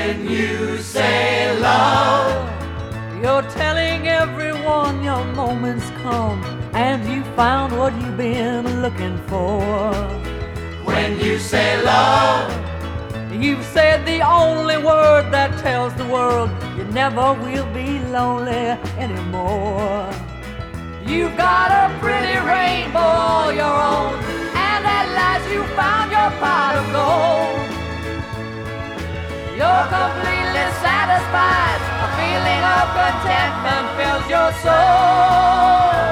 When you say love, you're telling everyone your moment's come and you found what you've been looking for. when you say love, You've said the only word that tells the world you never will be lonely anymore. You've got a pretty rainbow all your own, and at last you found your pot of gold. You're completely satisfied, a feeling of contentment fills your soul.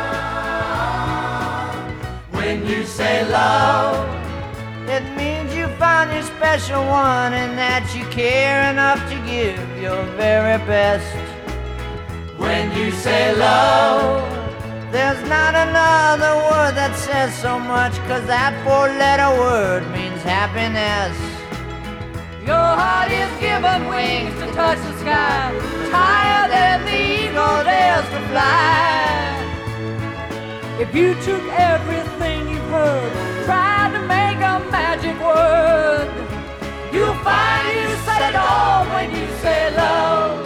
when you say love, It means you found your special one and that you care enough to give your very best. when you say love, There's not another word that says so much, 'cause that four-letter word means happiness. Your heart is given wings to touch the sky, higher than the eagle dares to fly. If you took everything you've heard, tried to make a magic word, you'll find you said it all when you say love.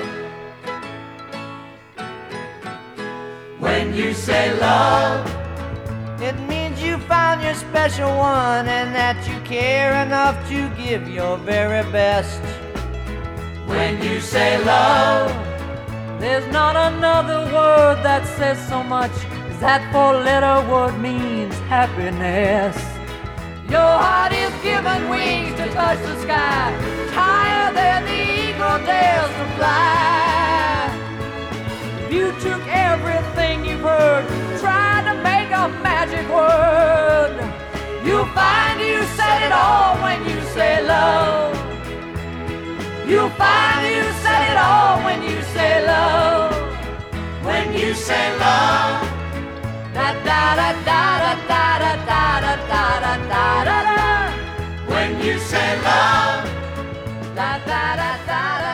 when you say love, It means you found your special one and that you care enough to give your very best. when you say love, There's not another word that says so much, 'cause that four-letter word means happiness. Your heart is given wings to touch the sky, higher than the eagle dares to fly. If you took everything you've heard, tried to make a magic word, you'll find you said it all when you say love. You'll find you said it all when you say love. when you say love, Da da da da da da da da da da da da da da. when you say love, Da da da da da.